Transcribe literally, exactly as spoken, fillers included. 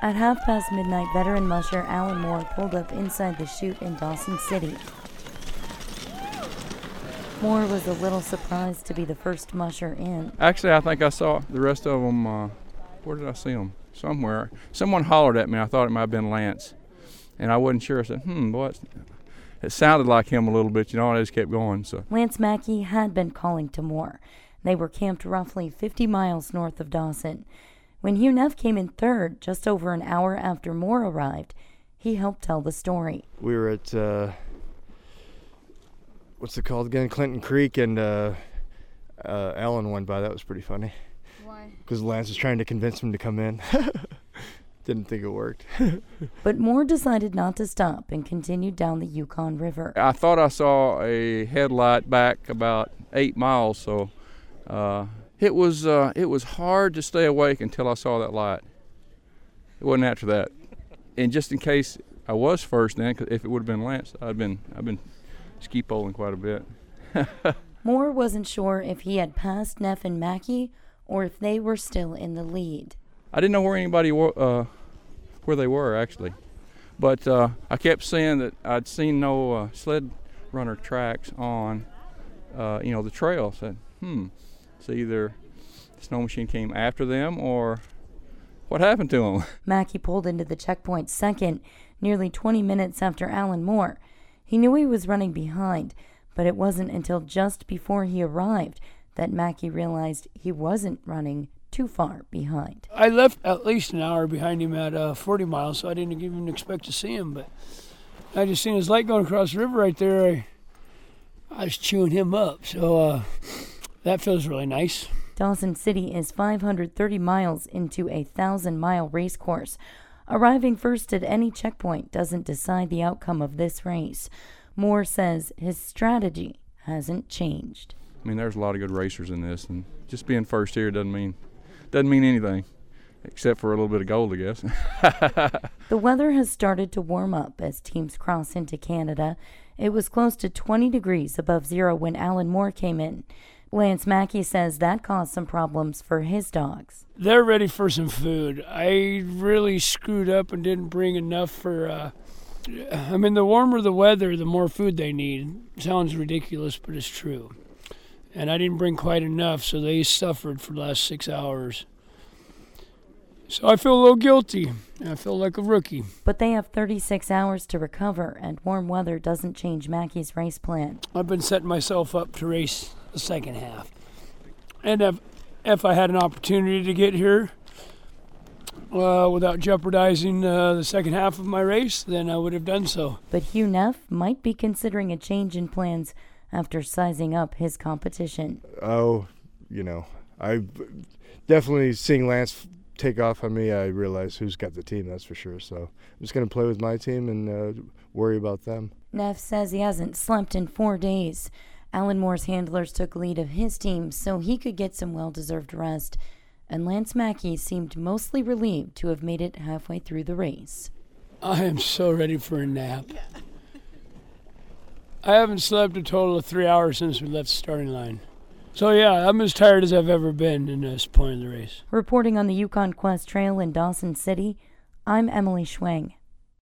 At half past midnight, veteran musher Alan Moore pulled up inside the chute in Dawson City. Moore was a little surprised to be the first musher in. Actually, I think I saw the rest of them. Uh, where did I see them? Somewhere. Someone hollered at me. I thought it might have been Lance. And I wasn't sure. I said, hmm, what? It sounded like him a little bit, you know, and I just kept going. So Lance Mackey had been calling to Moore. They were camped roughly fifty miles north of Dawson. When Hugh Neff came in third, just over an hour after Moore arrived, he helped tell the story. We were at, uh, what's it called again? Clinton Creek, and uh, uh, Alan went by. That was pretty funny. Why? Because Lance was trying to convince him to come in. Didn't think it worked. But Moore decided not to stop and continued down the Yukon River. I thought I saw a headlight back about eight miles, so uh, it was uh, it was hard to stay awake until I saw that light. It wasn't after that. And just in case I was first then, 'cause if it would have been Lance, I'd been I've been ski poling quite a bit. Moore wasn't sure if he had passed Neff and Mackey or if they were still in the lead. I didn't know where anybody uh, where they were actually, but uh, I kept seeing that I'd seen no uh, sled runner tracks on, uh, you know, the trail. I said, hmm, so either the snow machine came after them or what happened to them? Mackey pulled into the checkpoint second, nearly twenty minutes after Alan Moore. He knew he was running behind, but it wasn't until just before he arrived that Mackey realized he wasn't running too far behind. I left at least an hour behind him at uh, forty miles, so I didn't even expect to see him, but I just seen his light going across the river right there. I, I was chewing him up, so uh, that feels really nice. Dawson City is five hundred thirty miles into a thousand-mile race course. Arriving first at any checkpoint doesn't decide the outcome of this race. Moore says his strategy hasn't changed. I mean, there's a lot of good racers in this, and just being first here doesn't mean doesn't mean anything, except for a little bit of gold, I guess. The weather has started to warm up as teams cross into Canada. It was close to twenty degrees above zero when Alan Moore came in. Lance Mackey says that caused some problems for his dogs. They're ready for some food. I really screwed up and didn't bring enough for, uh, I mean, the warmer the weather, the more food they need. Sounds ridiculous, but it's true. And I didn't bring quite enough, so they suffered for the last six hours. So I feel a little guilty. I feel like a rookie. But they have thirty-six hours to recover, and warm weather doesn't change Mackey's race plan. I've been setting myself up to race the second half. And if, if I had an opportunity to get here uh, without jeopardizing uh, the second half of my race, then I would have done so. But Hugh Neff might be considering a change in plans after sizing up his competition. Oh, you know, I definitely seeing Lance take off on me, I realize who's got the team, that's for sure. So I'm just going to play with my team and uh, worry about them. Neff says he hasn't slept in four days. Alan Moore's handlers took lead of his team so he could get some well-deserved rest. And Lance Mackey seemed mostly relieved to have made it halfway through the race. I am so ready for a nap. I haven't slept a total of three hours since we left the starting line. So yeah, I'm as tired as I've ever been in this point of the race. Reporting on the Yukon Quest Trail in Dawson City, I'm Emily Schwang.